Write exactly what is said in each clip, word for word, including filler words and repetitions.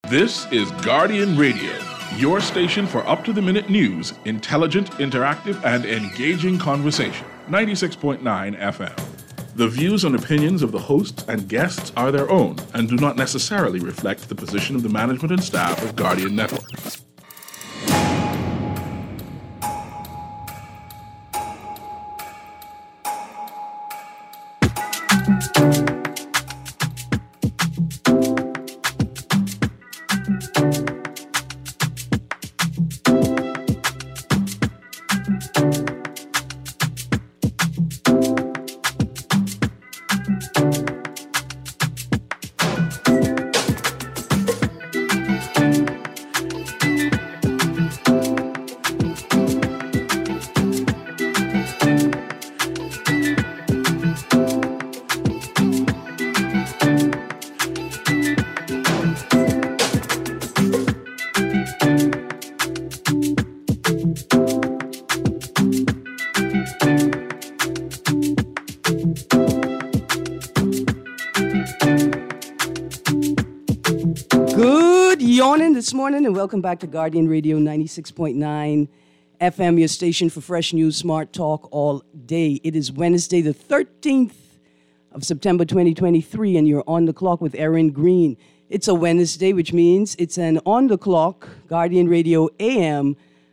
This is Guardian Radio, your station for up-to-the-minute news, intelligent, interactive, and engaging conversation. ninety-six point nine F M. The views and opinions of the hosts and guests are their own and do not necessarily reflect the position of the management and staff of Guardian Network. This morning, and welcome back to Guardian Radio ninety-six point nine F M, your station for fresh news, smart talk all day. It is Wednesday, the thirteenth of September, twenty twenty-three, and you're on the clock with Erin Green. It's a Wednesday, which means it's an on-the-clock Guardian Radio A M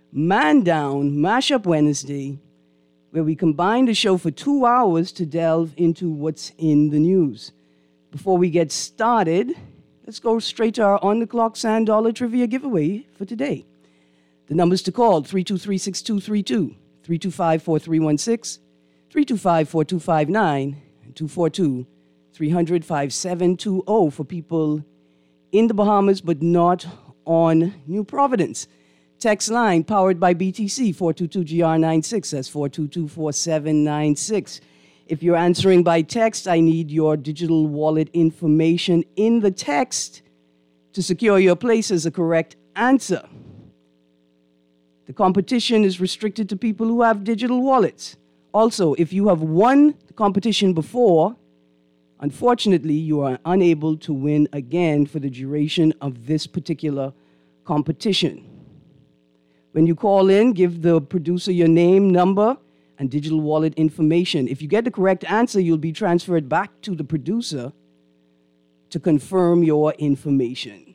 man-down mashup Wednesday, where we combine the show for two hours to delve into what's in the news. Before we get started, let's go straight to our on-the-clock Sand Dollar Trivia giveaway for today. The numbers to call, three two three, six two three two, three two five, four three one six, three two five, four two five nine, and two four two, three hundred, five seven two zero for people in the Bahamas but not on New Providence. Text line powered by B T C, four two two G R nine six. That's four two two, four seven nine six. If you're answering by text, I need your digital wallet information in the text to secure your place as a correct answer. The competition is restricted to people who have digital wallets. Also, if you have won the competition before, unfortunately, you are unable to win again for the duration of this particular competition. When you call in, give the producer your name, number, and digital wallet information. If you get the correct answer, you'll be transferred back to the producer to confirm your information.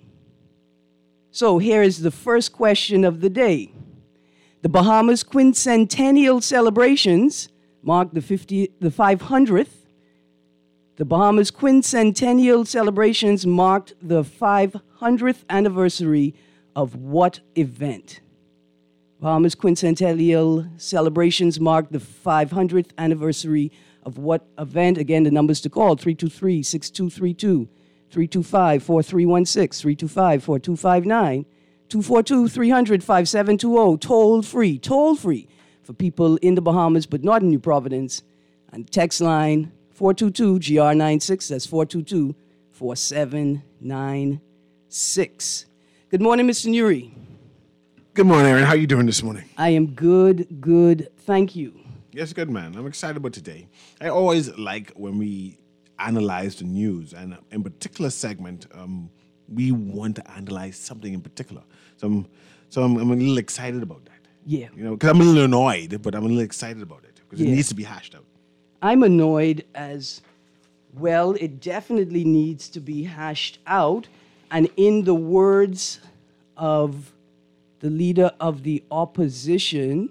So here is the first question of the day. The Bahamas quincentennial celebrations mark the fiftieth, the five hundredth. The Bahamas quincentennial celebrations marked the five hundredth anniversary of what event? Bahamas quincentennial celebrations mark the five hundredth anniversary of what event? Again, the numbers to call, three two three, six two three two, three two five, four three one six, three two five, four two five nine, two four two, three hundred, five seven two zero, toll free, toll free for people in the Bahamas but not in New Providence. And text line four two two G R nine six, that's four two two, four seven nine six. Good morning, Mister Nuri. Good morning, Aaron. How are you doing this morning? I am good, good. Thank you. Yes, good, man. I'm excited about today. I always like when we analyze the news, and in particular segment, um, we want to analyze something in particular. So I'm, so I'm, I'm a little excited about that. Yeah. You know, because I'm a little annoyed, but I'm a little excited about it because Yeah. it needs to be hashed out. I'm annoyed as well. It definitely needs to be hashed out. And in the words of the leader of the opposition,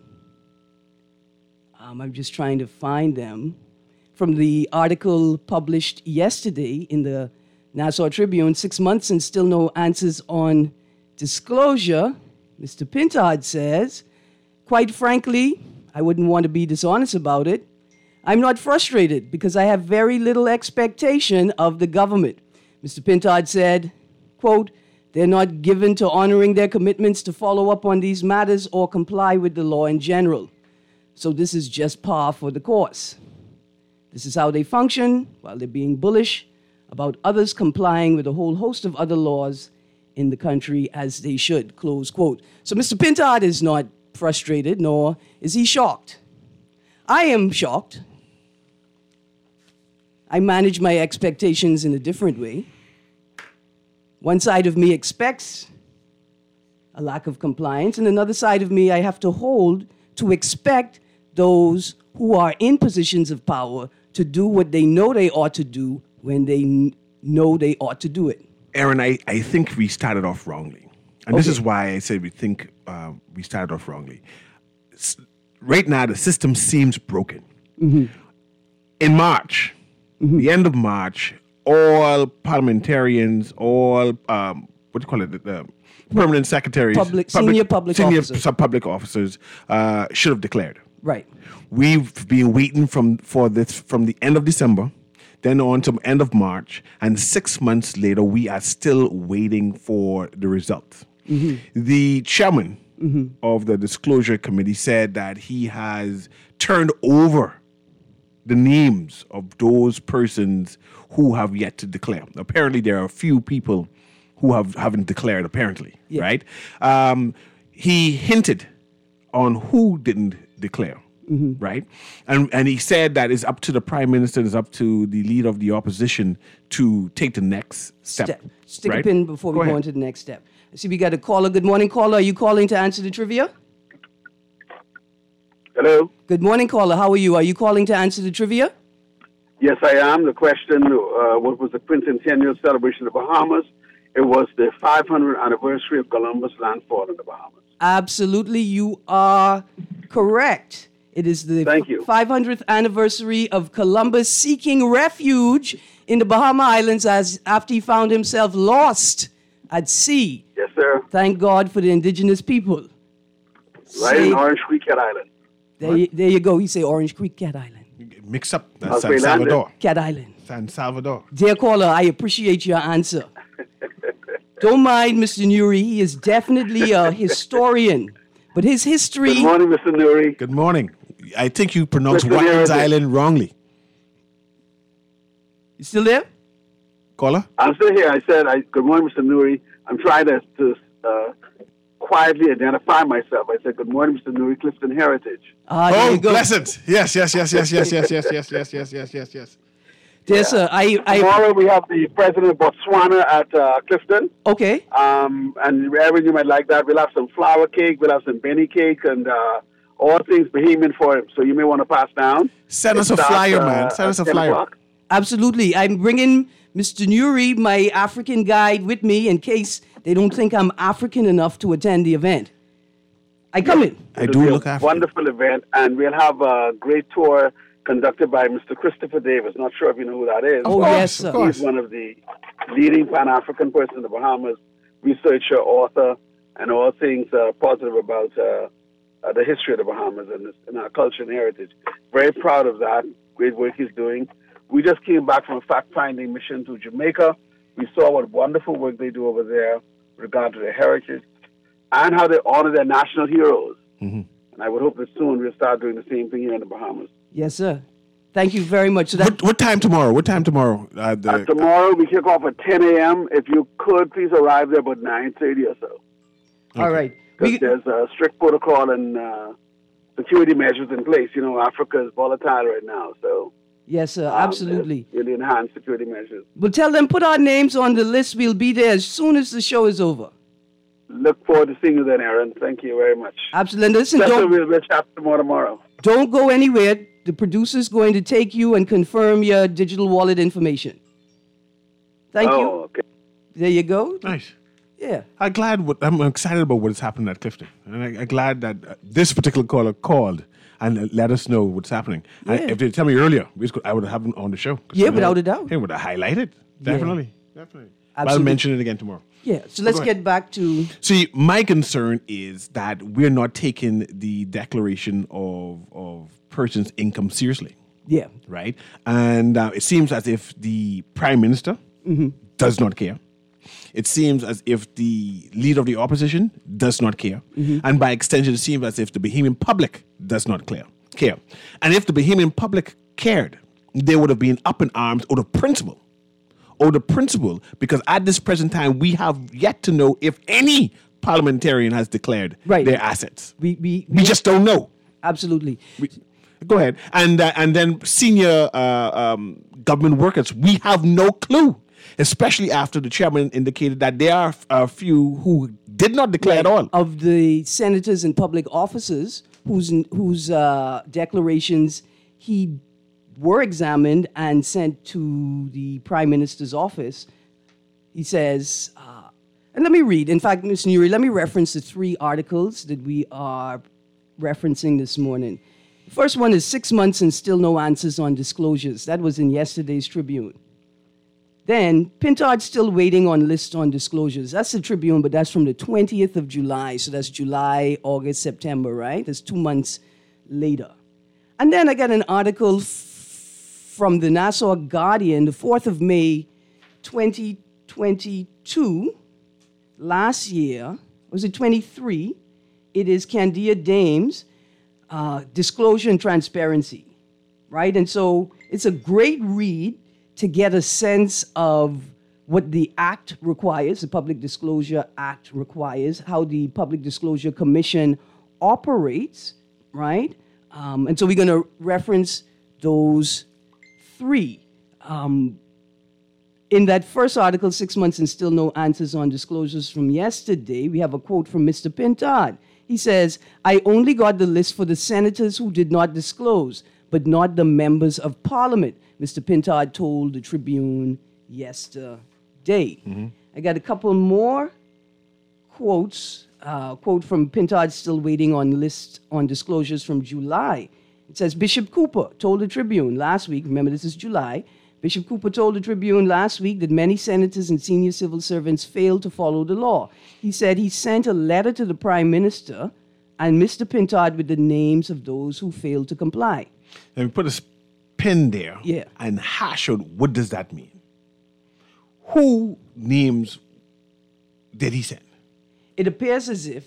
um, I'm just trying to find them, from the article published yesterday in the Nassau Tribune, six months and still no answers on disclosure. Mister Pintard says, quite frankly, I wouldn't want to be dishonest about it. I'm not frustrated because I have very little expectation of the government. Mister Pintard said, quote, they're not given to honoring their commitments to follow up on these matters or comply with the law in general. So this is just par for the course. This is how they function while they're being bullish about others complying with a whole host of other laws in the country as they should, close quote. So Mister Pintard is not frustrated, nor is he shocked. I am shocked. I manage my expectations in a different way. One side of me expects a lack of compliance, and another side of me I have to hold to expect those who are in positions of power to do what they know they ought to do when they n- know they ought to do it. Aaron, I, I think we started off wrongly. And this Okay. is why I said we think uh, we started off wrongly. S- right now, the system seems broken. Mm-hmm. In March, Mm-hmm. the end of March, all parliamentarians, all, um, what do you call it, the, the permanent secretaries, Public- senior public senior officers. sub-public officers uh, should have declared. Right. We've been waiting from for this from the end of December, then on to end of March, and six months later, we are still waiting for the results. Mm-hmm. The chairman of the disclosure committee said that he has turned over the names of those persons who have yet to declare. Apparently, there are a few people who have haven't declared. Apparently, Yeah. right? Um, he hinted on who didn't declare. Mm-hmm. Right, and and he said that it's up to the prime minister, it's up to the leader of the opposition to take the next step. Step. Stick right? a pin before we Go go ahead. on to the next step. I see we got a caller. Good morning, caller. Are you calling to answer the trivia? Hello. Good morning, caller. How are you? Are you calling to answer the trivia? Yes, I am. The question, uh, what was the quincentennial celebration of the Bahamas? It was the five hundredth anniversary of Columbus landfall in the Bahamas. Absolutely, you are correct. It is the Thank you. five hundredth anniversary of Columbus seeking refuge in the Bahama Islands as after he found himself lost at sea. Yes, sir. Thank God for the indigenous people. Right Say- in Orange Creek, Cat Island. there, you, there you go. He say Orange Creek, Cat Island. Mix up. That's That's San where he landed. Salvador. Cat Island. San Salvador. Dear caller, I appreciate your answer. Don't mind Mister Nuri. He is definitely a historian. But his history... Good morning, Mister Nuri. Good morning. I think you pronounced Mister Watkins Neri. Island wrongly. You still there? Caller? I'm still here. I said, I, good morning, Mister Nuri. I'm trying to, to uh, quietly identify myself. I said, good morning, Mister Nuri, Clifton Heritage. Ah, there Oh, you go. blessed. Yes, yes, yes, yes, yes, yes, yes, yes, yes, yes, yes, yes, yes. Yes, sir. I, I, Tomorrow we have the president of Botswana at uh, Clifton. okay. Um, and wherever you might like that, we'll have some flour cake, we'll have some Benny cake, and uh, all things Bahamian for him. So you may want to pass down. Send It us a starts, flyer, uh, man. Send at us a ten flyer. o'clock. Absolutely. I'm bringing Mister Nuri, my African guide, with me in case they don't think I'm African enough to attend the event. I come in. I It'll do be a look after. wonderful event, and we'll have a great tour conducted by Mister Christopher Davis. Not sure if you know who that is. Oh, course, yes, of sir. course. He's one of the leading Pan-African person in the Bahamas, researcher, author, and all things uh, positive about uh, uh, the history of the Bahamas and, this, and our culture and heritage. Very proud of that. Great work he's doing. We just came back from a fact-finding mission to Jamaica. We saw what wonderful work they do over there with regard to their heritage and how they honor their national heroes. Mm-hmm. And I would hope that soon we'll start doing the same thing here in the Bahamas. Yes, sir. Thank you very much. So that, What, what time tomorrow? What time tomorrow? Uh, the, Uh, tomorrow we kick off at ten a.m. If you could, please arrive there about nine thirty or so. all right. Because We, there's a strict protocol and uh, security measures in place. You know, Africa is volatile right now, so yes, sir. um, Absolutely. there's really enhanced security measures. We'll tell them, put our names on the list. We'll be there as soon as the show is over. Look forward to seeing you then, Aaron. Thank you very much. Absolutely. Listen, Just so don't, we'll, we'll chat tomorrow tomorrow. don't go anywhere. The producer's going to take you and confirm your digital wallet information. Thank oh, you. okay. There you go. nice. Yeah. I'm glad. What, I'm excited about what is happening at Clifton, and I, I'm glad that uh, this particular caller called and uh, let us know what's happening. And Yeah. if they tell me earlier, we just, I would have him on the show. 'Cause, Yeah, you know, without a doubt. He would have highlighted. Definitely, definitely. I'll Absolutely. mention it again tomorrow. Yeah. So let's Go ahead. get back to See, my concern is that we're not taking the declaration of of persons' income seriously, yeah. right? And uh, it seems as if the prime minister does not care. It seems as if the leader of the opposition does not care, and by extension, it seems as if the Bahamian public does not care. Care, and if the Bahamian public cared, they would have been up in arms over the principle. Or the principle, because at this present time, we have yet to know if any parliamentarian has declared Right. their assets. we we, We just don't know. absolutely. We, go ahead, and uh, and then senior uh, um, government workers, we have no clue. especially after the chairman indicated that there are a few who did not declare at all. Of the senators and public officers whose whose uh, declarations he were examined and sent to the Prime Minister's office. He says, uh, and let me read. In fact, Miz Nuri, let me reference the three articles that we are referencing this morning. The first one is six months and still no answers on disclosures. That was in yesterday's Tribune. Then, Pintard still waiting on list on disclosures. That's the Tribune, but that's from the twentieth of July. So that's July, August, September, right? That's two months later. And then I got an article f- from the Nassau Guardian, the fourth of May, twenty twenty-two. Last year, was it twenty-three? It is Candia Dames, uh, Disclosure and Transparency, right? And so it's a great read to get a sense of what the Act requires, the Public Disclosure Act requires, how the Public Disclosure Commission operates, right? Um, and so we're going to reference those three. Um, in that first article, Six Months and Still No Answers on Disclosures from yesterday, we have a quote from Mister Pintard. He says, I only got the list for the senators who did not disclose, but not the members of parliament, Mister Pintard told the Tribune yesterday. Mm-hmm. I got a couple more quotes. Uh, quote from Pintard, still waiting on list on disclosures from July. It says, Bishop Cooper told the Tribune last week, remember this is July, Bishop Cooper told the Tribune last week that many senators and senior civil servants failed to follow the law. He said he sent a letter to the Prime Minister and Mister Pintard with the names of those who failed to comply. Let me put a pin there yeah. and hash out what does that mean. Who names did he send? It appears as if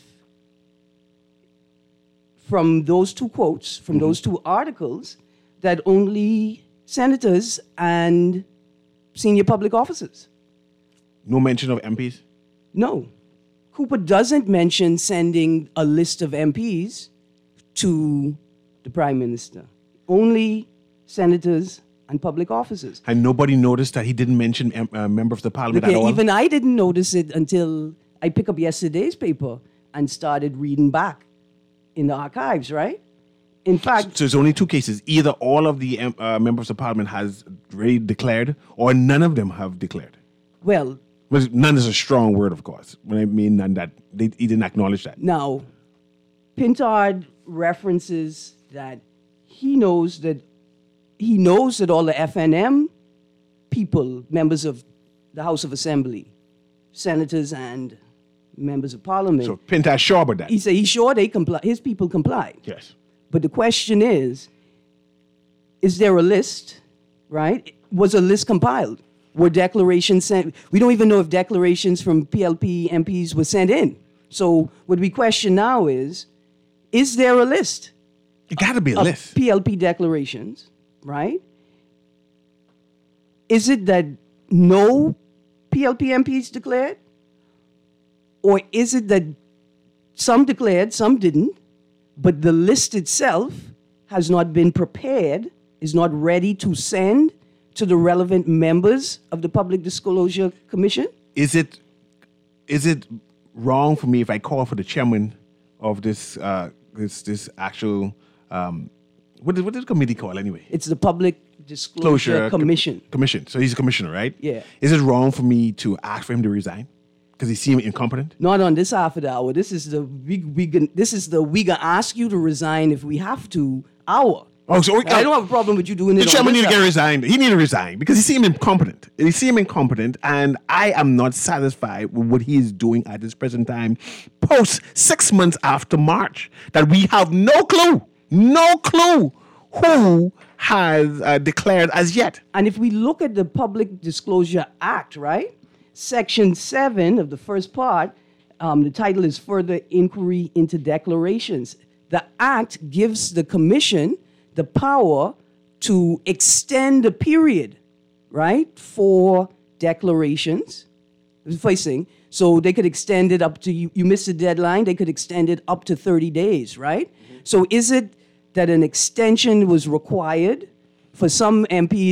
from those two quotes, from mm-hmm. those two articles, that only senators and senior public officers. No mention of M Ps? No. Cooper doesn't mention sending a list of M Ps to the Prime Minister. Only senators and public officers. And nobody noticed that he didn't mention a uh, member of the parliament okay, at all? Even I didn't notice it until I picked up yesterday's paper and started reading back in the archives, right? In fact... So there's only two cases. Either all of the uh, members of parliament has already declared, or none of them have declared. Well... Well, none is a strong word, of course. When I mean none, that they, he didn't acknowledge that. Now, Pintard references that he knows that he knows that all the F N M people, members of the House of Assembly, senators and members of parliament. So Pintard's sure about that. He said he's sure they comply. His people complied. Yes. But the question is, is there a list, right? Was a list compiled? Were declarations sent? We don't even know if declarations from P L P M Ps were sent in. So what we question now is, is there a list? It got to be a of list. P L P declarations, right? Is it that no P L P M Ps declared? Or is it that some declared, some didn't, but the list itself has not been prepared, is not ready to send to the relevant members of the Public Disclosure Commission? Is it is it wrong for me if I call for the chairman of this uh, this this actual um, what is what is the committee called anyway? It's the Public Disclosure Closure Commission. Com- commission. So he's a commissioner, right? Yeah. Is it wrong for me to ask for him to resign because he seems incompetent? Not on this half of the hour. This is the we we can, this is the we gonna ask you to resign if we have to hour. Oh, so I don't have a problem with you doing it. The chairman on need this to get hour. resigned. He need to resign because he seems incompetent. He seems incompetent, and I am not satisfied with what he is doing at this present time, post six months after March, that we have no clue, no clue who has uh, declared as yet. And if we look at the Public Disclosure Act, right, Section seven of the first part, um, the title is Further Inquiry into Declarations. The Act gives the Commission the power to extend the period, right, for declarations. That's the first thing. So they could extend it up to, you, you missed the deadline, they could extend it up to thirty days, right? Mm-hmm. So is it that an extension was required for some M Ps?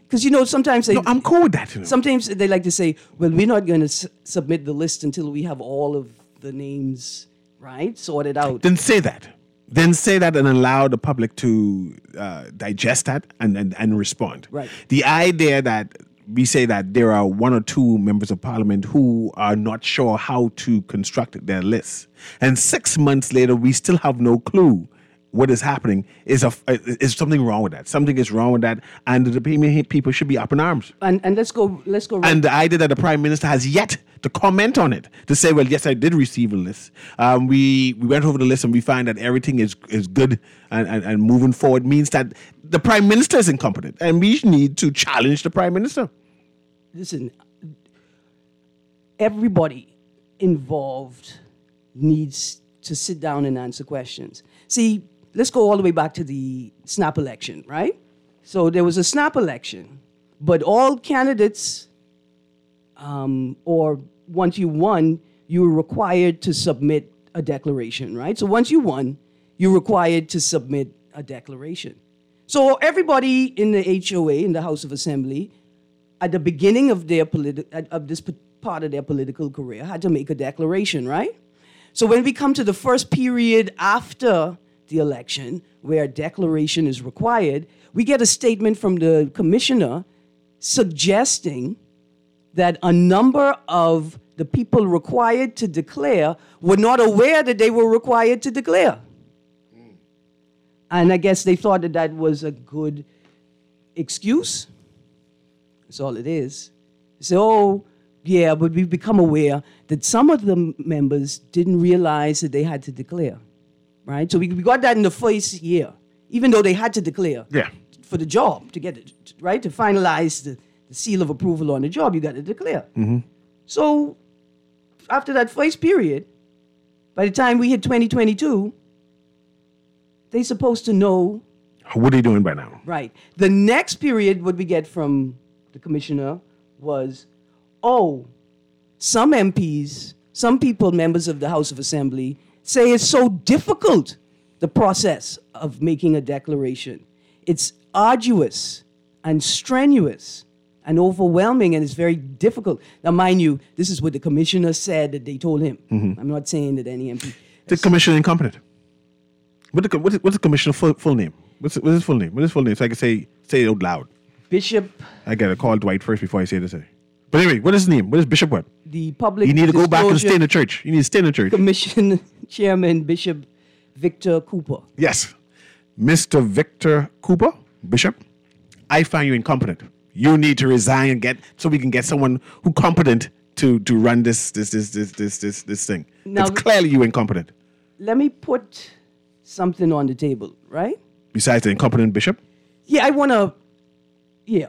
Because, you know, sometimes they... No, I'm cool with that. You know. Sometimes they like to say, well, we're not going to s- submit the list until we have all of the names, right, sorted out. Then say that. Then say that and allow the public to uh, digest that and, and, and respond. Right. The idea that we say that there are one or two members of parliament who are not sure how to construct their lists, and six months later we still have no clue what is happening, is a is something wrong with that. Something is wrong with that, and the people should be up in arms. And and let's go let's go. Right. And the idea that the prime minister has yet to comment on it, to say, well, yes, I did receive a list. Um, we we went over the list and we find that everything is is good and, and, and moving forward, means that the prime minister is incompetent, and we need to challenge the prime minister. Listen, everybody involved needs to sit down and answer questions. See, let's go all the way back to the snap election, right? So there was a snap election, but all candidates, um, or once you won, you were required to submit a declaration, right? So once you won, you're required to submit a declaration. So everybody in the H O A, in the House of Assembly, at the beginning of their politi- of this part of their political career, had to make a declaration, right? So when we come to the first period after the election, where a declaration is required, we get a statement from the commissioner suggesting that a number of the people required to declare were not aware that they were required to declare. Mm. And I guess they thought that that was a good excuse. That's all it is. So, oh, yeah, but we've become aware that some of the members didn't realize that they had to declare, right? So we, we got that in the first year, even though they had to declare yeah. for the job, to get it, right? To finalize the, the seal of approval on the job, you got to declare. Mm-hmm. So after that first period, by the time we hit twenty twenty-two, they're supposed to know. What are they doing by now? Right. The next period, what we get from the commissioner was, oh, some M Ps, some people, members of the House of Assembly, say it's so difficult, the process of making a declaration. It's arduous and strenuous and overwhelming, and it's very difficult. Now, mind you, this is what the commissioner said that they told him. Mm-hmm. I'm not saying that any M P... The commissioner incompetent. What the, what's, the, what's the commissioner's full, full name? What's, what's his full name? What's his full name? So I can say, say it out loud. Bishop... I gotta call Dwight first before I say this. But anyway, what is his name? What is Bishop what? The public You need to go back and stay in the church. You need to stay in the church. Commission Chairman Bishop Victor Cooper. Yes. Mister Victor Cooper, Bishop, I find you incompetent. You need to resign and get, so we can get someone who competent to, to run this, this, this, this, this, this, this thing. Now, it's clearly you incompetent. Let me put something on the table, right? Besides the incompetent bishop? Yeah, I want to, yeah.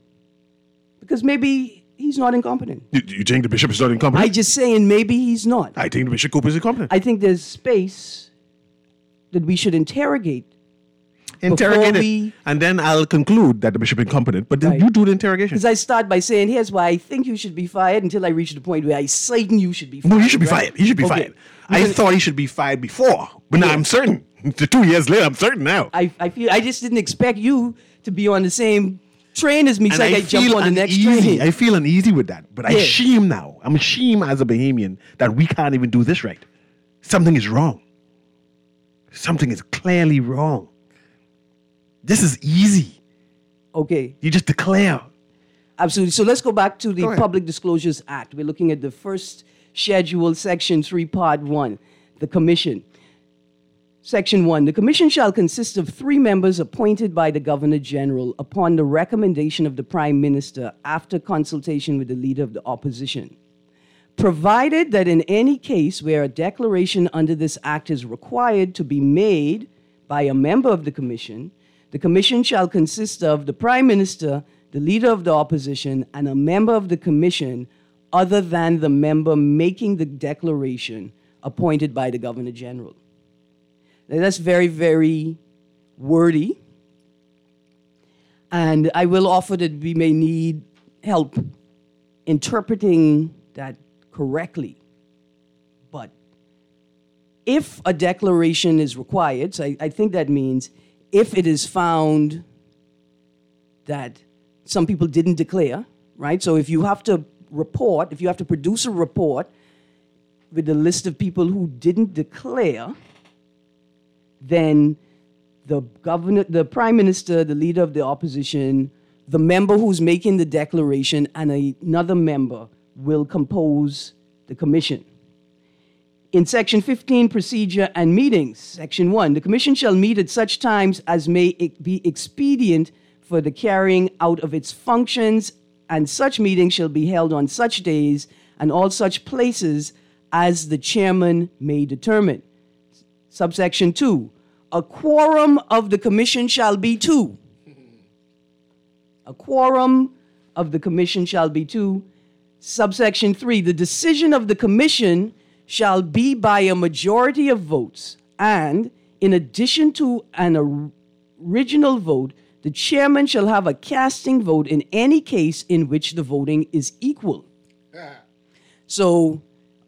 Because maybe he's not incompetent. You, you think the bishop is not incompetent? I just saying maybe he's not. I think the Bishop Cooper is incompetent. I think there's space that we should interrogate. Interrogate we, it. And then I'll conclude that the bishop is incompetent. But then right. you do the interrogation. Because I start by saying, here's why I think you should be fired, until I reach the point where I certain you should be fired. No, he should be right? fired. He should be okay. fired. I gonna, thought he should be fired before. But now yeah. I'm certain. Two years later, I'm certain now. I, I feel I just didn't expect you to be on the same train as me, so I, I jump on the next train. I feel uneasy with that. But yeah. I shame now. I'm ashamed as a Bahamian that we can't even do this right. Something is wrong. Something is clearly wrong. This is easy. Okay. You just declare. Absolutely. So let's go back to the Public Disclosures Act. We're looking at the first schedule, section three, part one, the commission. Section one, the commission shall consist of three members appointed by the Governor General upon the recommendation of the Prime Minister after consultation with the Leader of the Opposition. Provided that in any case where a declaration under this act is required to be made by a member of the commission, the commission shall consist of the Prime Minister, the Leader of the Opposition, and a member of the commission other than the member making the declaration appointed by the Governor General. Now, that's very, very wordy. And I will offer that we may need help interpreting that correctly. But if a declaration is required, so I, I think that means if it is found that some people didn't declare, right? So if you have to report, if you have to produce a report with a list of people who didn't declare, then the governor, the prime minister, the leader of the opposition, the member who's making the declaration, and another member will compose the commission. In Section fifteen, Procedure and Meetings, Section one, the commission shall meet at such times as may be expedient for the carrying out of its functions, and such meetings shall be held on such days and all such places as the chairman may determine. Subsection two, a quorum of the commission shall be two. A quorum of the commission shall be two. Subsection three, the decision of the commission shall be by a majority of votes, and in addition to an or- original vote, the chairman shall have a casting vote in any case in which the voting is equal. So,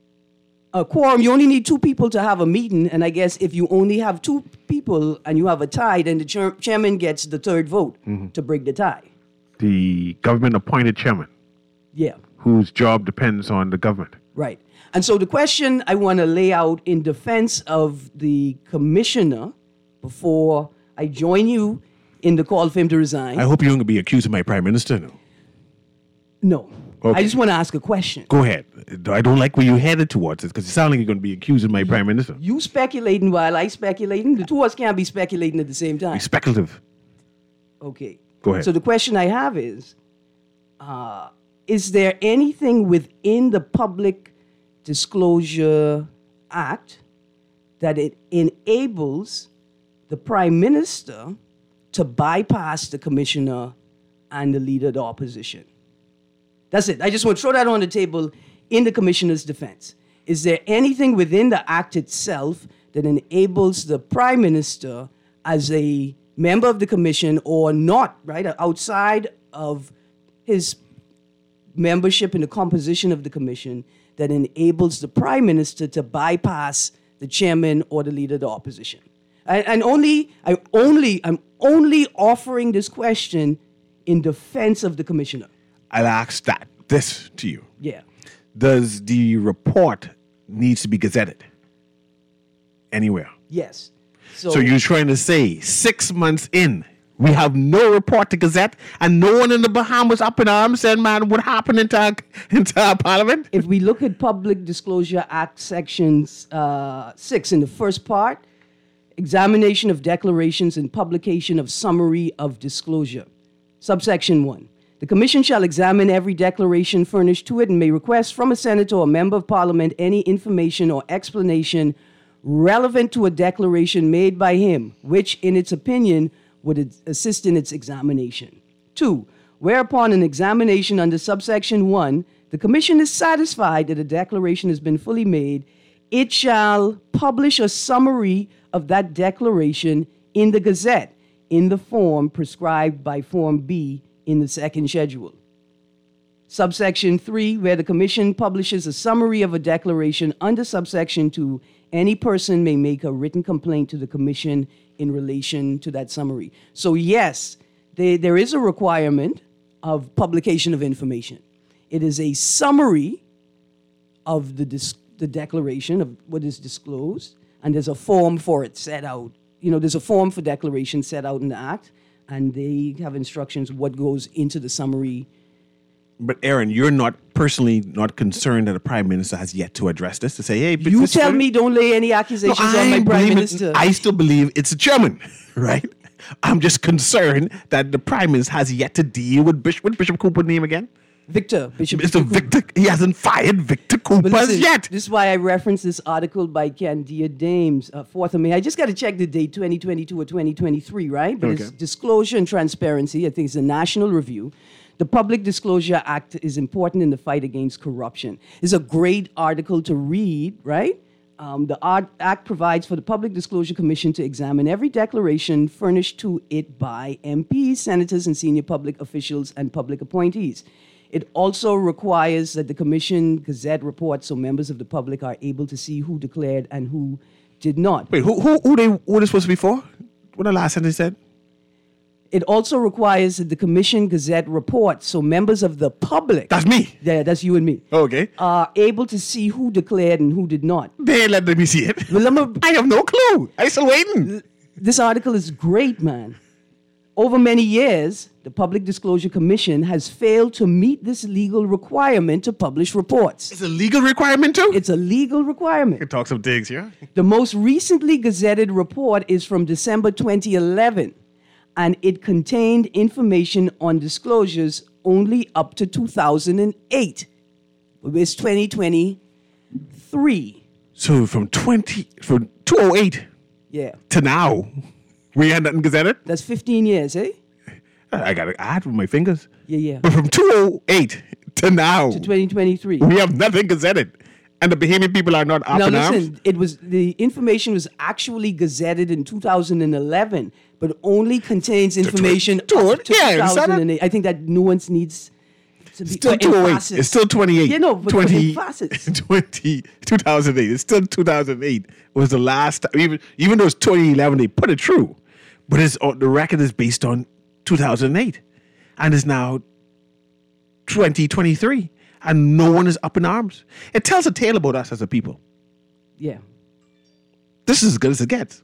a quorum, you only need two people to have a meeting, and I guess if you only have two people and you have a tie, then the chair- chairman gets the third vote mm-hmm. to break the tie. The government-appointed chairman. Yeah. Whose job depends on the government. Right. And so the question I want to lay out in defense of the commissioner before I join you in the call for him to resign. I hope you don't be accusing my prime minister, no? No. Okay. I just want to ask a question. Go ahead. I don't like where you headed towards it because you sound like you're going to be accusing my prime minister. You speculating while I speculating? The two of us can't be speculating at the same time. Be speculative. Okay. Go ahead. So the question I have is, uh, is there anything within the Public Disclosure Act that it enables the Prime Minister to bypass the commissioner and the leader of the opposition? That's it. I just want to throw that on the table in the commissioner's defense. Is there anything within the act itself that enables the Prime Minister as a member of the commission or not, right, outside of his membership in the composition of the commission, that enables the Prime Minister to bypass the chairman or the leader of the opposition? And, and only, I only, I'm only offering this question in defense of the commissioner. I'll ask that this to you. Yeah. Does the report needs to be gazetted anywhere? Yes. So, so you're trying to say six months in, we have no report to gazette, and no one in the Bahamas up in arms saying, man, what happened into our, into our parliament? If we look at Public Disclosure Act sections uh, six in the first part, examination of declarations and publication of summary of disclosure. Subsection one. The commission shall examine every declaration furnished to it and may request from a senator or member of parliament any information or explanation relevant to a declaration made by him, which, in its opinion, would assist in its examination. Two, whereupon an examination under subsection one, the commission is satisfied that a declaration has been fully made, it shall publish a summary of that declaration in the Gazette in the form prescribed by Form B in the second schedule. Subsection three, where the commission publishes a summary of a declaration under subsection two, any person may make a written complaint to the commission in relation to that summary. So yes, they, there is a requirement of publication of information. It is a summary of the, dis- the declaration of what is disclosed, and there's a form for it set out. You know, there's a form for declaration set out in the Act, and they have instructions what goes into the summary. But Aaron, you're not personally not concerned that the Prime Minister has yet to address this, to say, hey... You tell me don't lay any accusations no, on my Prime it, Minister. I still believe it's the chairman, right? I'm just concerned that the Prime Minister has yet to deal with Bishop, what Bishop Cooper's name again? Victor. Bishop Mister Victor, Victor, he hasn't fired Victor Cooper listen, yet. This is why I referenced this article by Candia Dames, uh, fourth of May. I just got to check the date, twenty twenty-two or twenty twenty-three, right? But okay. It's Disclosure and Transparency. I think it's a national review. The Public Disclosure Act is important in the fight against corruption. It's a great article to read, right? Um, the Act provides for the Public Disclosure Commission to examine every declaration furnished to it by M Ps, senators, and senior public officials and public appointees. It also requires that the Commission Gazette report so members of the public are able to see who declared and who did not. Wait, who who who they what is supposed to be for? What the last sentence said? It also requires that the Commission Gazette report, so members of the public. That's me. Yeah, that's you and me. Okay. Are able to see who declared and who did not. They let me see it. Well, let me- I have no clue. I'm still waiting. This article is great, man. Over many years, the Public Disclosure Commission has failed to meet this legal requirement to publish reports. It's a legal requirement too? It's a legal requirement. can talk some things here. The most recently gazetted report is from December twenty eleven, and it contained information on disclosures only up to two thousand eight. It's twenty twenty-three. So from twenty from two oh eight Yeah. to now, we had nothing gazetted? That's fifteen years, eh? I got to add with my fingers. Yeah, yeah. But from two oh eight to now, To twenty twenty-three. we have nothing gazetted. And the Bahamian people are not up Now in arms? listen, it was the information was actually gazetted in two thousand eleven, but only contains information to- up to yeah, two is that thousand eight. I think that nuance needs to be Still to two oh eight. emphasis. It's still twenty-eight. You know, but to twenty, emphasis. twenty, two thousand eight. It's still two thousand eight was the last time. Even, even though it's twenty eleven, they put it through. But it's, uh, the record is based on two thousand eight. And it's now twenty twenty-three. And no one is up in arms. It tells a tale about us as a people. Yeah. This is as good as it gets.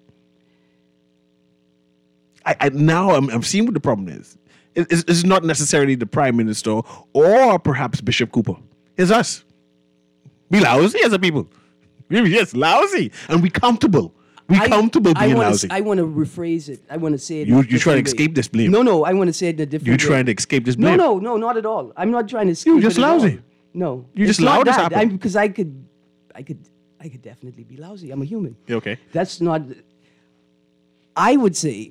I, I now I'm, I'm seeing what the problem is. It, it's, it's not necessarily the Prime Minister or perhaps Bishop Cooper. It's us. We lousy as a people. We just lousy. And we comfortable. We I- comfortable I being wanna, lousy. I want to rephrase it. I want to say it. You- in a you trying to different way. escape this blame. No, no. I want to say it in a different You're way. trying to escape this No, blame. no, no, not at all. I'm not trying to escape. just it at all. lousy. No, You it's just not loud as that. apple. I'm because I could, I could, I could definitely be lousy. I'm a human. You okay? That's not. I would say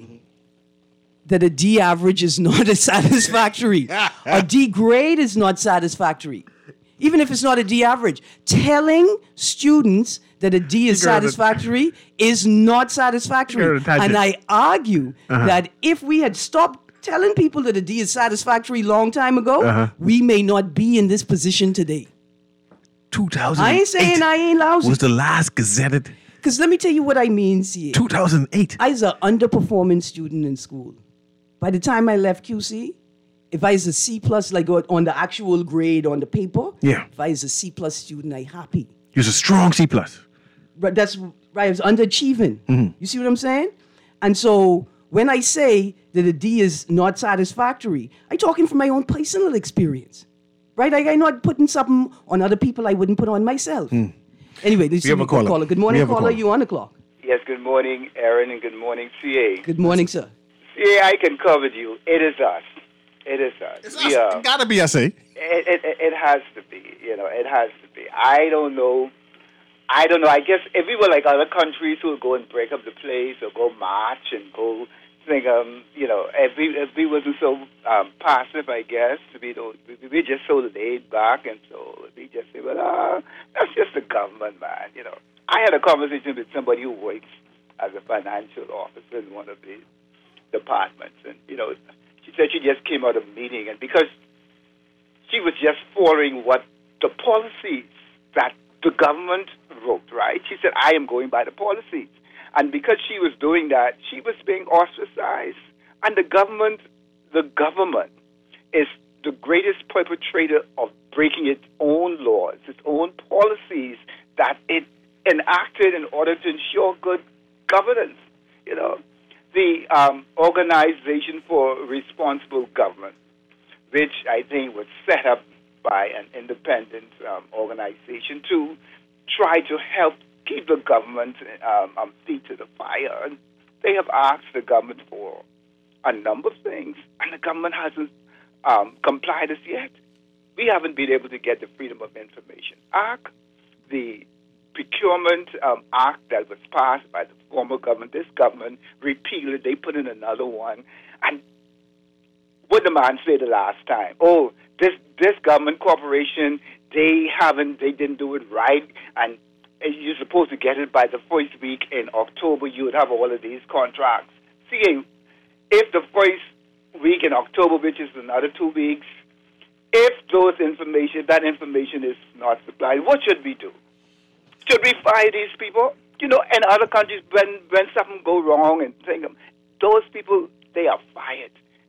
that a D average is not as satisfactory. A D grade is not satisfactory, even if it's not a D average. Telling students that a D is You're on a- satisfactory is not satisfactory. You're on a tangent. And I argue Uh-huh. that if we had stopped telling people that a D is satisfactory long time ago, Uh-huh. we may not be in this position today. two thousand eight. I ain't saying I ain't lousy. was the last gazetted. Because let me tell you what I mean, see. two thousand eight. I was an underperforming student in school. By the time I left Q C, if I was a C plus, like on on the actual grade on the paper, Yeah. if I was a C plus student, I happy. He was a strong C plus. But that's right. I was underachieving. Mm-hmm. You see what I'm saying? And so when I say that a D is not satisfactory, I'm talking from my own personal experience, right? Like I'm not putting something on other people I wouldn't put on myself. Anyway, this We have a caller. Good We morning, have a caller. caller. You on the clock? Yes, good morning, Aaron, and good morning, C A. Good morning, sir. C A, I can cover you. It is us. It is us. It's we us. are. It gotta be us, eh? It, it, it it has to be. You know, it has to be. I don't know. I don't know. I guess if we were like other countries who would go and break up the place or go march and go think, um, you know, if we if we wasn't so um, passive, I guess we don't. We, we're just so laid back, and so we just say, well, uh, that's just the government, man. You know, I had a conversation with somebody who works as a financial officer in one of the departments, and you know, she said she just came out of a meeting, and because she was just following what the policies that the government wrote, right? She said, I am going by the policies. And because she was doing that, she was being ostracized. And the government, the government is the greatest perpetrator of breaking its own laws, its own policies that it enacted in order to ensure good governance. You know, the um, Organization for Responsible Government, which I think was set up by an independent um, organization to try to help keep the government um, um, feet to the fire. And they have asked the government for a number of things, and the government hasn't um, complied as yet. We haven't been able to get the Freedom of Information Act, the Procurement um, Act that was passed by the former government. This government repealed it. They put in another one. And what the man said the last time, oh, this this government corporation, they haven't, they didn't do it right, and you're supposed to get it by the first week in October. You would have all of these contracts. See, if the first week in October, which is another two weeks, if those information, that information is not supplied, what should we do? Should we fire these people? You know, in other countries, when when something go wrong and think, those people, they are fired.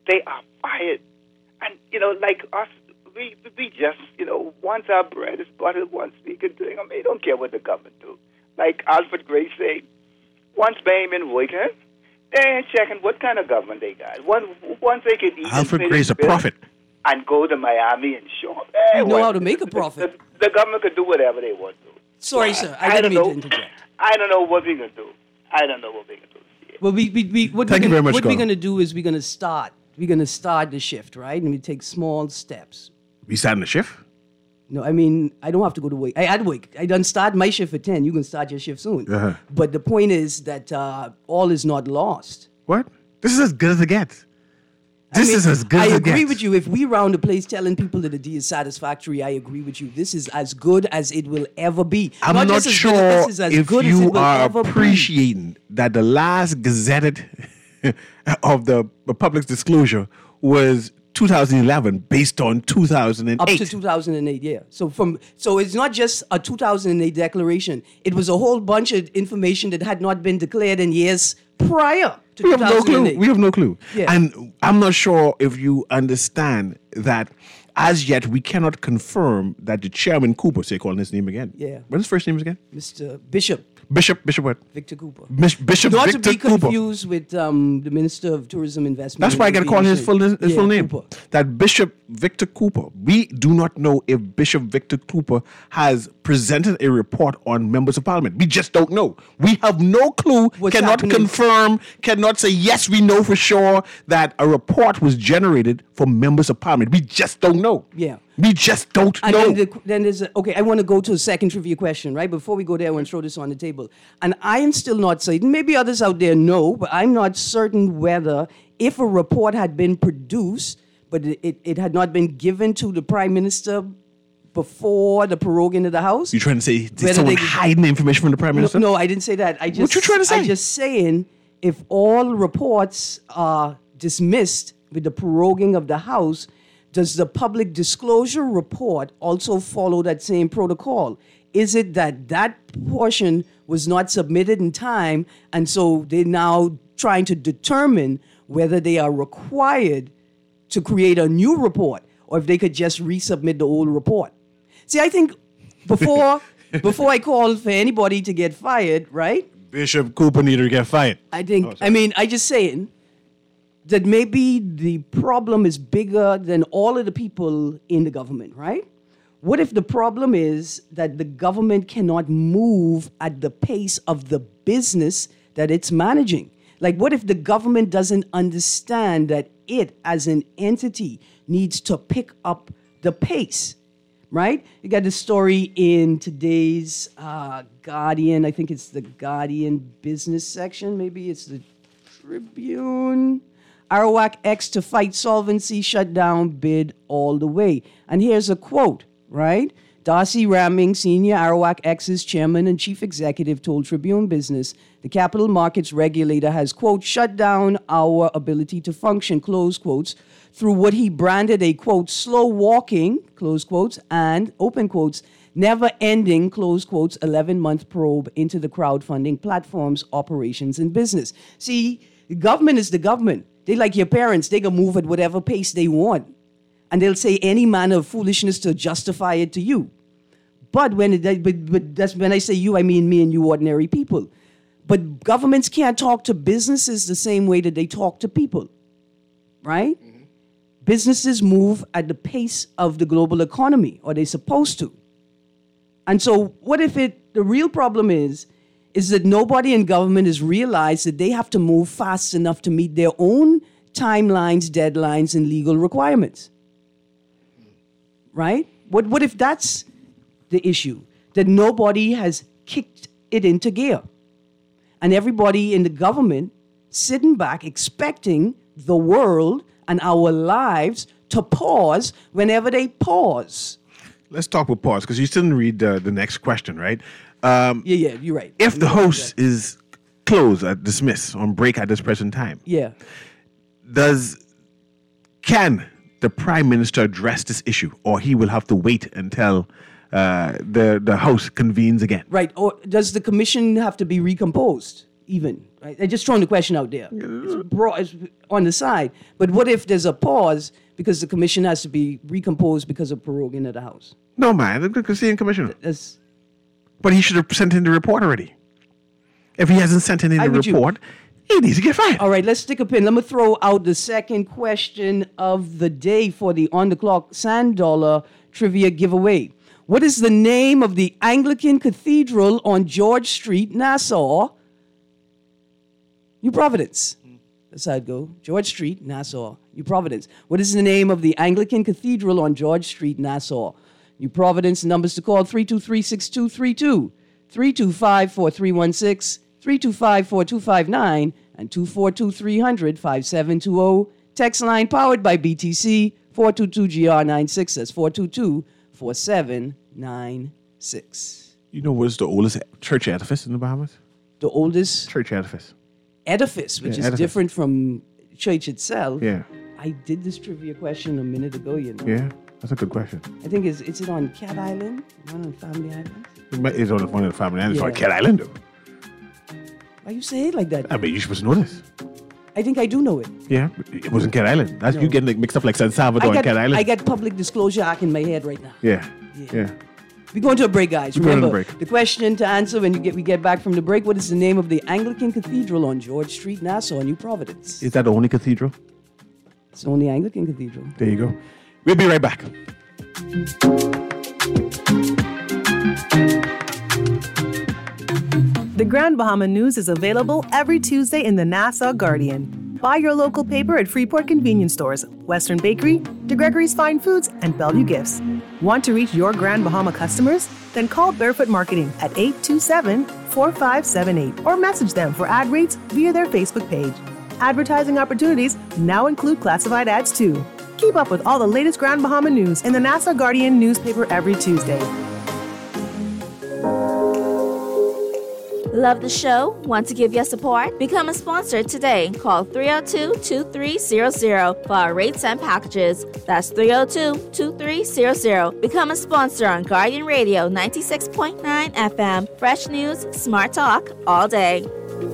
they are fired. And, you know, like us, we we just, you know, once our bread is buttered, once we can do it, I mean, they don't care what the government do. Like Alfred Gray said, once they been working, they ain't checking what kind of government they got. Once, once they can eat Alfred Gray's a prophet. And go to Miami and show them. Hey, You know what- how to make a profit. The, the government could do whatever they want to. Sorry, So sir. I, I didn't don't mean know. to interject. I don't know what we can do. I don't know what we can do. Yeah. Well, we, we, we, what Thank we're you gonna, very much, What we're Colin. going to do is we're going to start. We're going to start the shift, right? And we take small steps. We starting the shift? No, I mean, I don't have to go to work. I had work. I done start my shift at ten. You can start your shift soon. Uh-huh. But the point is that uh, all is not lost. What? This is as good as it gets. This I mean, is as good I as it agree gets. with you. If we round the place telling people that the D is satisfactory, I agree with you. This is as good as it will ever be. I'm not, just as good, sure this is as if good as it you will are ever be. appreciating that the last gazetted of the public disclosure was two thousand eleven based on two thousand eight. Up to two thousand eight, yeah. So from so it's not just a two thousand eight declaration. It was a whole bunch of information that had not been declared in years prior to We have no clue. two thousand eight. We have no clue. Yeah. And I'm not sure if you understand that as yet we cannot confirm that the chairman Cooper, say calling his name again. Yeah. What's his first name again? Mister Bishop Bishop, Bishop what? Victor Cooper. Bis- Bishop Not Victor to be Cooper. confused with um, the Minister of Tourism Investment. That's and why I got to call his Aviation. full his Yeah, full name. Cooper. That Bishop Victor Cooper. We do not know if Bishop Victor Cooper has presented a report on members of parliament. We just don't know. We have no clue. What's cannot happening? confirm. Cannot say yes. We know for sure that a report was generated for members of parliament. We just don't know. Yeah. We just don't And know. then, the, then there's a, okay. I want to go to a second trivia question, right? Before we go there, I want to throw this on the table. And I am still not certain. Maybe others out there know, but I'm not certain whether if a report had been produced, but it, it, it had not been given to the prime minister before the proroguing of the House. You're trying to say Whether did someone they- hiding the information from the prime No, minister? no, I didn't say that. I just you trying to say? I'm just saying if all reports are dismissed with the proroguing of the House, does the public disclosure report also follow that same protocol? Is it that that portion was not submitted in time, and so they're now trying to determine whether they are required to create a new report, or if they could just resubmit the old report? See, I think before before I call for anybody to get fired, right? Bishop Cooper needed to get fired. I think, I mean, I just saying that maybe the problem is bigger than all of the people in the government, right? What if the problem is that the government cannot move at the pace of the business that it's managing? Like, what if the government doesn't understand that it, as an entity, needs to pick up the pace? Right? You got the story in today's uh, Guardian. I think it's the Guardian business section. Maybe it's the Tribune. Arawak X to fight solvency shutdown bid all the way. And here's a quote, right? Darcy Ramming, senior Arawak X's chairman and chief executive, told Tribune Business the capital markets regulator has, quote, shut down our ability to function, close quotes, through what he branded a, quote, slow walking, close quotes, and, open quotes, never ending, close quotes, eleven-month probe into the crowdfunding platform's operations and business. See, the government is the government. They like your parents. They can move at whatever pace they want. And they'll say any manner of foolishness to justify it to you. But when it, but, but that's when I say you, I mean me and you ordinary people. But governments can't talk to businesses the same way that they talk to people, right? Mm-hmm. Businesses move at the pace of the global economy, or they're supposed to. And so what if it, the real problem is, is that nobody in government has realized that they have to move fast enough to meet their own timelines, deadlines, and legal requirements, right? What, what if that's the issue? That nobody has kicked it into gear. And everybody in the government sitting back expecting the world and our lives to pause whenever they pause. Let's talk with pause, because you still didn't read uh, the next question, right? Um, Yeah, yeah, you're right. if the You're host right. is closed, uh, dismissed, on break at this present time, Yeah. does can the prime minister address this issue, or he will have to wait until uh, the the house convenes again? Right. Or does the commission have to be recomposed? even? Right? I'm just throwing the question out there. It's, broad, it's on the side. But what if there's a pause because the commission has to be recomposed because of proroguing of the House? No, man. The sitting commissioner. That's, But he should have sent in the report already. If he hasn't sent in the report, you. he needs to get fired. All right, let's stick a pin. Let me throw out the second question of the day for the on-the-clock Sand Dollar Trivia giveaway. What is the name of the Anglican Cathedral on George Street, Nassau, New Providence? That's how it go. George Street, Nassau, New Providence. What is the name of the Anglican Cathedral on George Street, Nassau, New Providence? Numbers to call three two three, six two three two, three two five, four three one six, three two five, four two five nine, and two four two, three hundred, five seven two zero. Text line powered by B T C, four two two G R ninety-six. That's four two two, four seven nine six. You know what's the oldest church edifice in the Bahamas? The oldest church edifice. Edifice, which yeah, is edifice. different from church itself. Yeah. I did this trivia question a minute ago, you know. Yeah, that's a good question. I think it's, is it on Cat Island? One on Family Island? It might- It's on one of the family islands. Yeah. It's on Cat Island, though. Why you say it like that? I mean, you're supposed to know this. I think I do know it. Yeah, it wasn't Cat Island. That's No. you getting like, mixed up like San Salvador I and got, Cat Island. I got Public Disclosure Act in my head right now. yeah. Yeah. yeah, We're going to a break, guys. We're going to Remember, break. the question to answer when you get we get back from the break, what is the name of the Anglican Cathedral on George Street, Nassau, New Providence? Is that the only cathedral? It's the only Anglican cathedral. There you go. We'll be right back. The Grand Bahama News is available every Tuesday in the Nassau Guardian. Buy your local paper at Freeport Convenience Stores, Western Bakery, DeGregory's Fine Foods, and Bellevue Gifts. Want to reach your Grand Bahama customers? Then call Barefoot Marketing at eight two seven, four five seven eight or message them for ad rates via their Facebook page. Advertising opportunities now include classified ads too. Keep up with all the latest Grand Bahama news in the Nassau Guardian newspaper every Tuesday. Love the show? Want to give your support? Become a sponsor today. Call three oh two, two three zero zero for our rates and packages. That's three oh two, two three zero zero. Become a sponsor on Guardian Radio ninety-six point nine F M. Fresh news, smart talk, all day.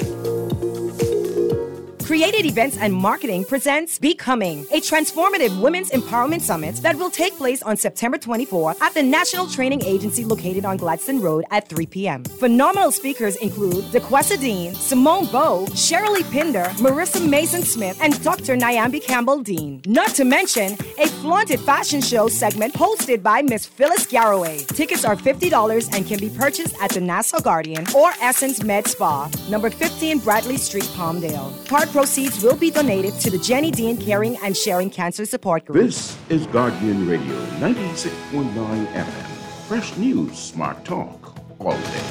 Created Events and Marketing presents Becoming, a transformative women's empowerment summit that will take place on September twenty-fourth at the National Training Agency located on Gladstone Road at three p.m. Phenomenal speakers include DeQuesta Dean, Simone Bowe, Shirley Pinder, Marissa Mason-Smith, and Doctor Nyambi Campbell-Dean. Not to mention a flaunted fashion show segment hosted by Miss Phyllis Garraway. Tickets are fifty dollars and can be purchased at the Nassau Guardian or Essence Med Spa, number fifteen Bradley Street, Palmdale. Part proceeds will be donated to the Jenny Dean Caring and Sharing Cancer Support Group. This is Guardian Radio ninety-six point nine F M. Fresh news, smart talk, all day.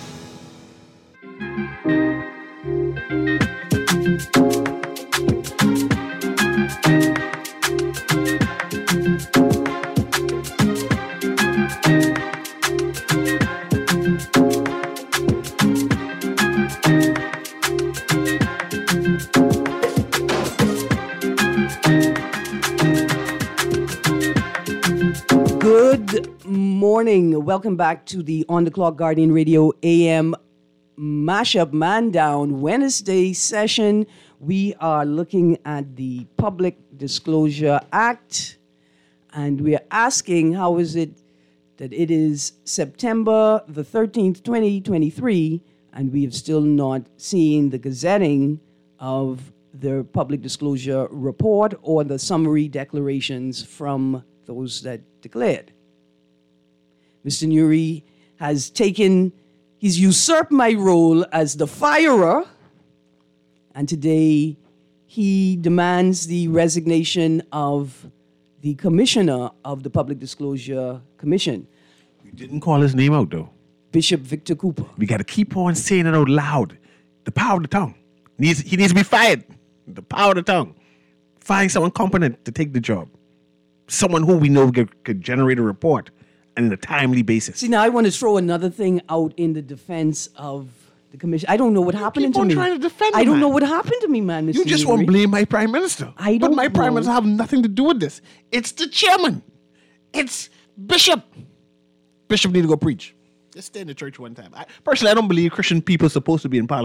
Good morning. Welcome back to the On the Clock Guardian Radio A M Mashup Man Down Wednesday session. We are looking at the Public Disclosure Act, and we are asking how is it that it is September the thirteenth, twenty twenty-three, and we have still not seen the gazetting of the Public Disclosure Report or the summary declarations from those that declared. Mister Nuri has taken, he's usurped my role as the firer, and today he demands the resignation of the commissioner of the Public Disclosure Commission, You didn't call his name out, though. Bishop Victor Cooper. We got to keep on saying it out loud. The power of the tongue. Needs, he needs to be fired. The power of the tongue. Find someone competent to take the job. Someone who we know could, could generate a report and in a timely basis. See, now I want to throw another thing out in the defense of the commission. I don't know what happened keep to on me. trying to defend I him, don't man. know what happened to me, man. Mister You just want to Nuri. blame my prime minister. I But don't my prime know. minister have nothing to do with this. It's the chairman. It's Bishop. Bishop need to go preach. Just stay in the church one time. I, personally, I don't believe Christian people are supposed to be in parliament.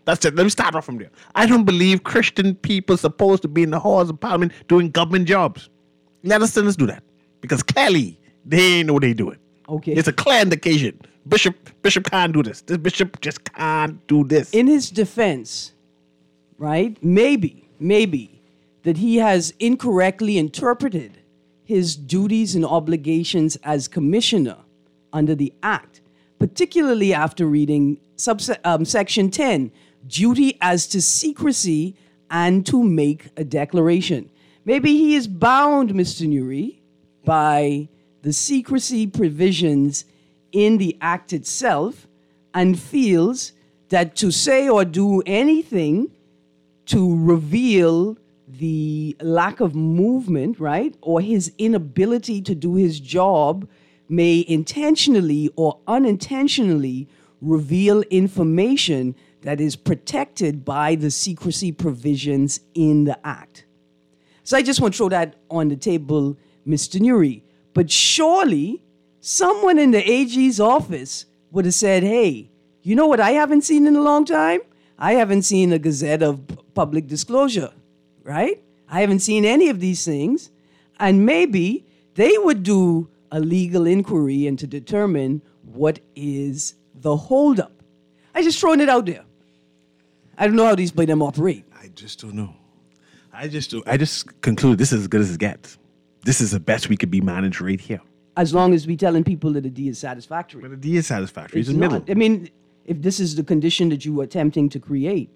That's it. Let me start off from there. I don't believe Christian people supposed to be in the halls of Parliament doing government jobs. Let us do that. Because clearly, they ain't know what they're doing. Okay. It's a clear indication. Bishop Bishop can't do this. This bishop just can't do this. In his defense, right, maybe, maybe, that he has incorrectly interpreted his duties and obligations as commissioner under the Act, particularly after reading subse- um, Section ten, duty as to secrecy and to make a declaration. Maybe he is bound, Mister Nuri, by the secrecy provisions in the Act itself and feels that to say or do anything to reveal the lack of movement, right, or his inability to do his job may intentionally or unintentionally reveal information that is protected by the secrecy provisions in the Act. So I just want to throw that on the table, Mister Nuri. But surely someone in the A G's office would have said, hey, you know what I haven't seen in a long time? I haven't seen a Gazette of P- Public Disclosure, right? I haven't seen any of these things. And maybe they would do a legal inquiry and to determine what is the holdup. I just throwing it out there. I don't know how these by them operate. I just don't know. I just do, I just conclude this is as good as it gets. This is the best we could be managed right here. As long as we telling people that the D is satisfactory. But the D is satisfactory. It's, It's in the not. middle. I mean, if this is the condition that you are attempting to create.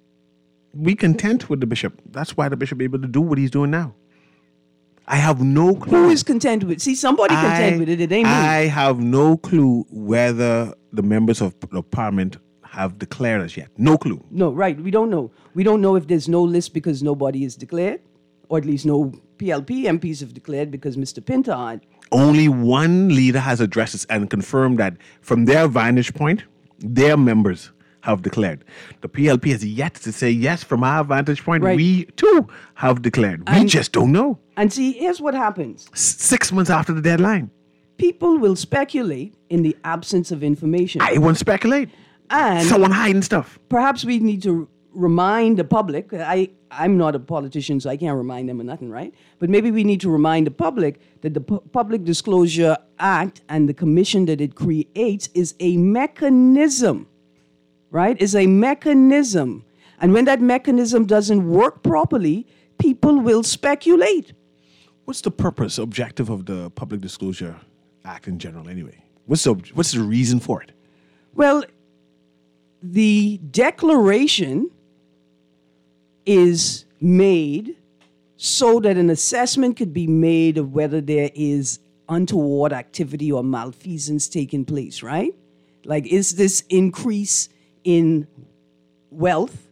We content with the bishop. That's why the bishop is able to do what he's doing now. I have no clue. Who is content with? See, somebody content I, with it. It ain't me. I have no clue whether the members of the parliament have declared as yet. No clue. No, right. We don't know. We don't know if there's no list because nobody is declared, or at least no P L P M Ps have declared because Mister Pinter aren't. Only one leader has addressed this and confirmed that from their vantage point, their members have declared. The P L P has yet to say, yes, from our vantage point, Right. we too have declared. We And- just don't know. And see, here's what happens. S- Six months after the deadline. People will speculate in the absence of information. I won't speculate. and Someone hiding stuff. perhaps we need to remind the public. I, I'm not a politician, so I can't remind them of nothing, right? But maybe we need to remind the public that the Pu- Public Disclosure Act and the commission that it creates is a mechanism, right? Is a mechanism. And when that mechanism doesn't work properly, people will speculate. What's the purpose, objective of the Public Disclosure Act in general, anyway? What's the, what's the reason for it? Well, the declaration is made so that an assessment could be made of whether there is untoward activity or malfeasance taking place, right? Like, is this increase in wealth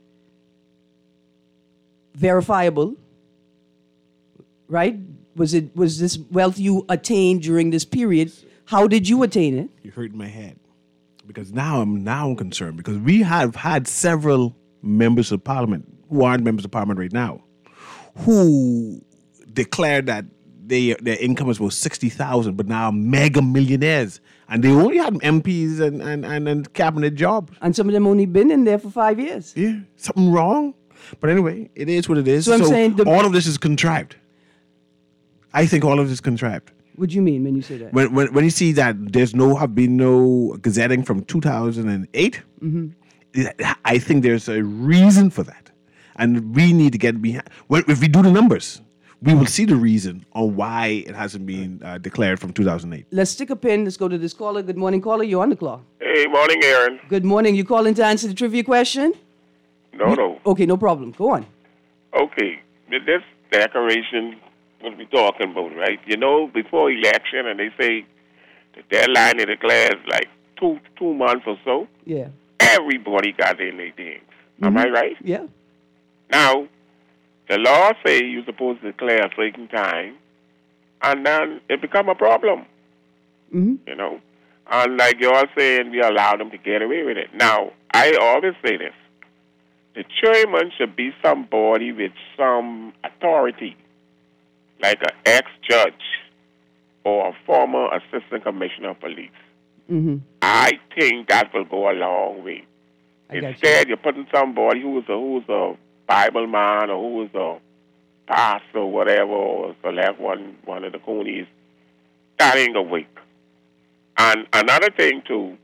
verifiable, right? Was it was this wealth you attained during this period? How did you attain it? You hurt my head. Because now I'm now I'm concerned because we have had several members of parliament who aren't members of parliament right now who declared that they, their income was about sixty thousand, but now mega millionaires. And they only had M Ps and, and, and, and cabinet jobs. And some of them only been in there for five years. Yeah, something wrong. But anyway, it is what it is. So I'm saying the- all of this is contrived. I think all of this is contrived. What do you mean when you say that? When, when when you see that there's no have been no gazetting from two thousand eight, I think there's a reason for that, and we need to get behind. Well, if we do the numbers, we will see the reason on why it hasn't been uh, declared from two thousand eight. Let's stick a pin. Let's go to this caller. Good morning, caller. You're on the clock. Hey, morning, Aaron. Good morning. You calling to answer the trivia question? No, no. Okay, no problem. Go on. Okay, with this declaration, what we talking about, right? You know, before election, and they say the deadline to declare is like two two months or so. Yeah. Everybody got in their things. Am I right? Yeah. Now, the law say you're supposed to declare a certain time, and then it become a problem. Mm-hmm. You know, and like you're saying, we allow them to get away with it. Now, I always say this: the chairman should be somebody with some authority, like an ex-judge or a former assistant commissioner of police. Mm-hmm. I think that will go a long way. Instead, you're putting somebody who's a who's a Bible man or who's a pastor or whatever, or select one one of the coonies. That ain't gonna work. And another thing too,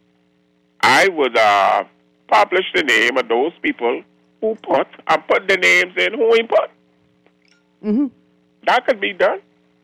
I would uh, publish the name of those people who put and put the names in who ain't put. Mm-hmm. That could be done.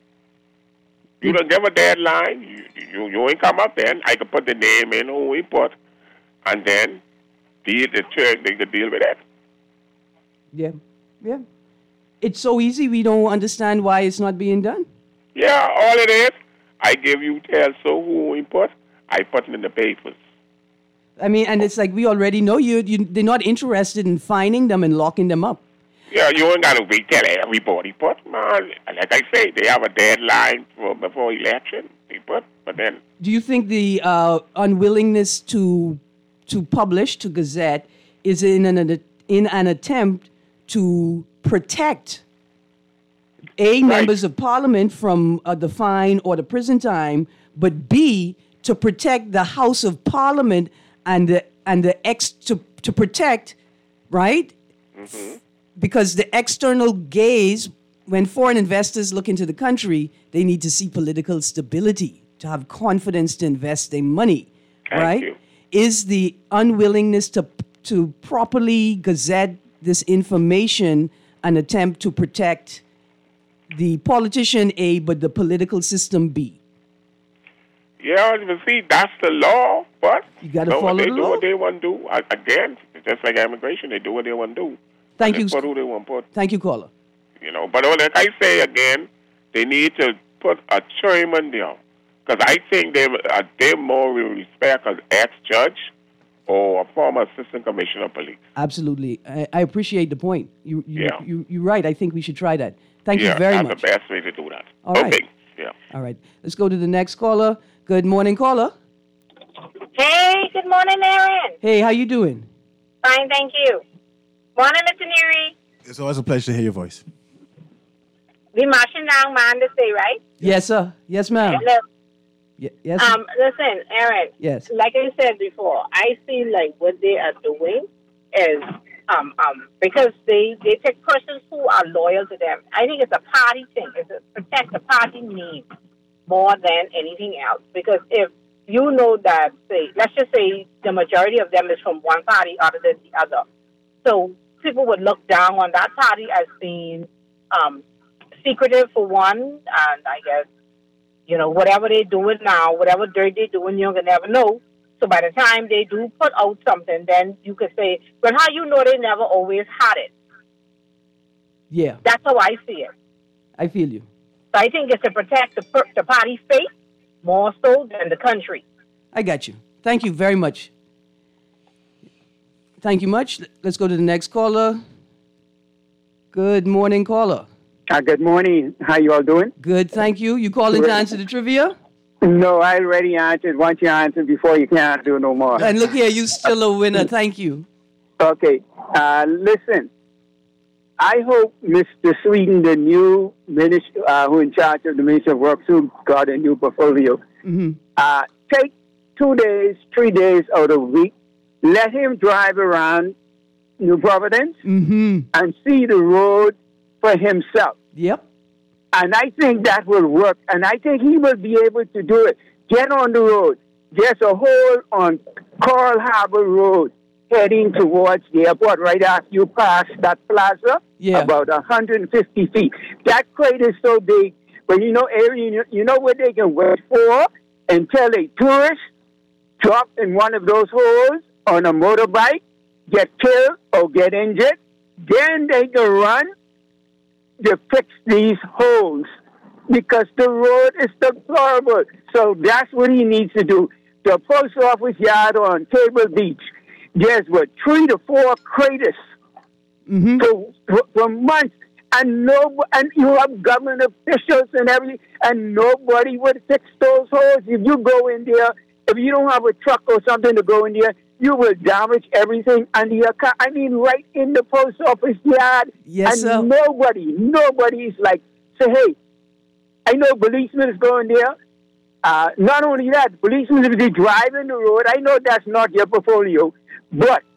You don't give a deadline. You, you you ain't come up then. I could put the name in who we put, and then deal the church. They could deal with that. Yeah, yeah. It's so easy. We don't understand why it's not being done. Yeah, all it is, I give you tell so who we put. I put them in the papers. I mean, and it's like we already know you. you they're not interested in finding them and locking them up. Yeah, you ain't got to wait till everybody put, man. Like I say, they have a deadline for before election. They put, but then. Do you think the uh, unwillingness to to publish to Gazette is in an in an attempt to protect A, right. members of Parliament from uh, the fine or the prison time, but B, to protect the House of Parliament and the and the ex to to protect, right? Mm-hmm. Because the external gaze, when foreign investors look into the country, they need to see political stability, to have confidence to invest their money, Thank right? you. Is the unwillingness to to properly gazette this information an attempt to protect the politician A, but the political system B? Yeah, you see, that's the law, but you got to so follow they the do law. what they want to do. Again, just like immigration, they do what they want to do. Thank and you. They put who they want to put. Thank you, caller. You know, but like I say again, they need to put a chairman there, because I think they uh, they more will respect an ex-judge or a former assistant commissioner of police. Absolutely, I, I appreciate the point. You, you, Yeah. you, you're right. I think we should try that. Thank yeah, you very that's much. the best way to do that. All okay. right. Yeah. All right. Let's go to the next caller. Good morning, caller. Hey, good morning, Aaron. Hey, how you doing? Fine, thank you. Morning, Mister Neary. It's always a pleasure to hear your voice. We marching down Monday, right? Yes, sir. Yes, ma'am. Hello. Y- yes. Um, listen, Aaron. Yes. Like I said before, I feel like what they are doing is um um because they they take persons who are loyal to them. I think it's a party thing. It's to protect the party name more than anything else. Because if you know that, say, let's just say the majority of them is from one party other than the other, so people would look down on that party as being um, secretive for one, and I guess, you know, whatever they're doing now, whatever dirt they're doing, you're going to never know. So by the time they do put out something, then you could say, well, how you know they never always had it? Yeah. That's how I see it. I feel you. So I think it's to protect the, per- the party's faith more so than the country. I got you. Thank you very much. Thank you much. Let's go to the next caller. Good morning, caller. Uh, good morning. How you all doing? Good, thank you. You calling to answer the trivia? No, I already answered. Once you answer before, you can't do no more. And look here, you still a winner. Thank you. Okay. Uh, listen, I hope Mister Sweden, the new minister, uh, who in charge of the Ministry of Works, who got a new portfolio, mm-hmm. uh, take two days, three days out of the week, let him drive around New Providence mm-hmm. and see the road for himself. Yep. And I think that will work. And I think he will be able to do it. Get on the road. There's a hole on Coral Harbor Road heading towards the airport right after you pass that plaza. Yeah. About one hundred fifty feet. That crate is so big. But you know, Aaron, you know what they can wait for? Until a tourist drop in one of those holes on a motorbike, get killed or get injured. Then they can run to fix these holes because the road is deplorable. So that's what he needs to do. The post office yard on Table Beach, there's what, three to four craters mm-hmm. for, for, for months. And no, and you have government officials and everything, and nobody would fix those holes. If you go in there, if you don't have a truck or something to go in there, you will damage everything under your car. I mean, right in the post office yard. Yes, and sir. nobody, nobody is like, say, hey, I know policemen is going there. Uh, not only that, policemen, if they drive in the road, I know that's not your portfolio, but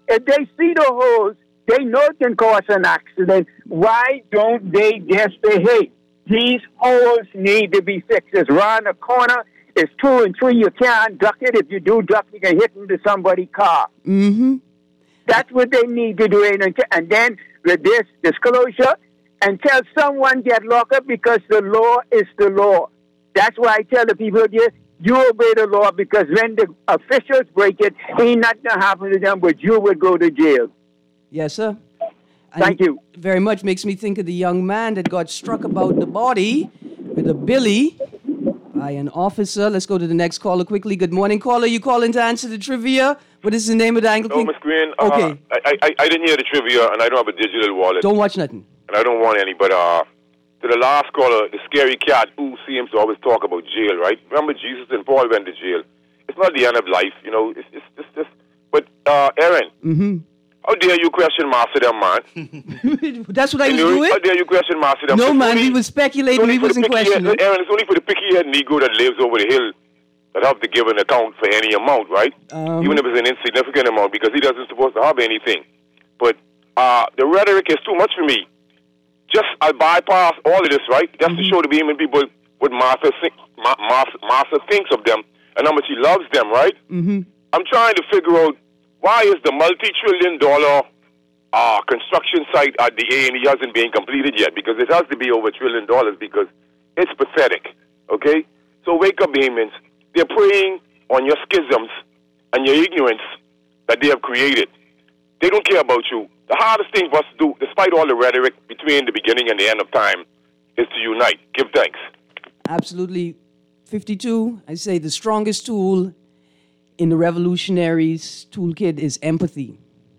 If they see the holes, they know it can cause an accident. Why don't they just say, hey, these holes need to be fixed? It's around the corner. It's two and three. You can't duck it. If you do duck, you can hit into somebody's car. Mm-hmm. That's what they need to do. And, and then with this disclosure, until someone get locked up, because the law is the law. That's why I tell the people here, you obey the law, because when the officials break it, ain't nothing to happen to them, but you would go to jail. Yes, sir. Thank and you. Very much makes me think of the young man that got struck about the body with a billy by an officer. Let's go to the next caller quickly. Good morning, caller. You calling to answer the trivia? What is the name of the Anglican? No, Miss Green. Okay. Uh, I, I, I didn't hear the trivia, and I don't have a digital wallet. Don't watch nothing. And I don't want any, but uh, to the last caller, the scary cat who seems to always talk about jail, right? Remember Jesus and Paul went to jail. It's not the end of life, you know. It's it's just this. But uh, Aaron, mm-hmm. how dare you question Master them, man? That's what I was you know, doing? How dare you question Master them? No, it's man, only, we were speculating. We wasn't questioning. Head, Aaron, it's only for the picky-head Negro that lives over the hill that have to give an account for any amount, right? Um, Even if it's an insignificant amount, because he doesn't supposed to have anything. But uh, the rhetoric is too much for me. Just, I'll bypass all of this, right? Just mm-hmm. to show the Bahamian people what Martha, Ma- Martha, Martha thinks of them and how much he loves them, right? Mm-hmm. I'm trying to figure out why is the multi-trillion dollar uh, construction site at the A and E hasn't been completed yet, because it has to be over a trillion dollars, because it's pathetic, okay? So wake up, Bahamians. They're preying on your schisms and your ignorance that they have created. They don't care about you. The hardest thing for us to do, despite all the rhetoric between the beginning and the end of time, is to unite. Give thanks. Absolutely. fifty-two, I say the strongest tool in the revolutionaries' toolkit is empathy.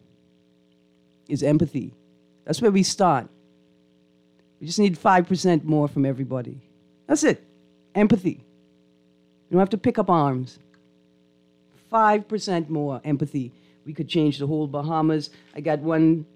Is empathy. That's where we start. We just need five percent more from everybody. That's it. Empathy. You don't have to pick up arms. five percent more empathy. We could change the whole Bahamas. I got one.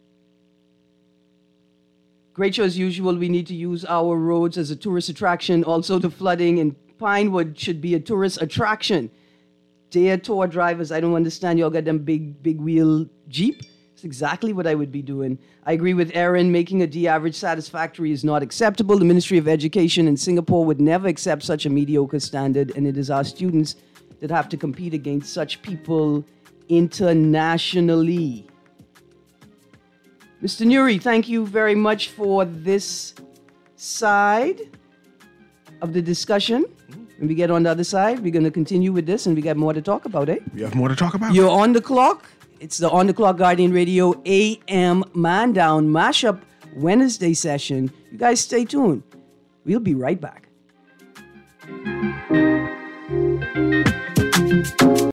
Great show as usual. We need to use our roads as a tourist attraction. Also, the flooding in Pinewood should be a tourist attraction. Dear tour drivers, I don't understand. Y'all got them big, big wheel Jeep. It's exactly what I would be doing. I agree with Aaron. Making a D average satisfactory is not acceptable. The Ministry of Education in Singapore would never accept such a mediocre standard, and it is our students that have to compete against such people internationally. Mister Nuri, thank you very much for this side of the discussion. When we get on the other side, we're going to continue with this, and we got more to talk about, eh? We have more to talk about. You're on the clock. It's the On the Clock Guardian Radio A M Man Down Mashup Wednesday session. You guys stay tuned. We'll be right back.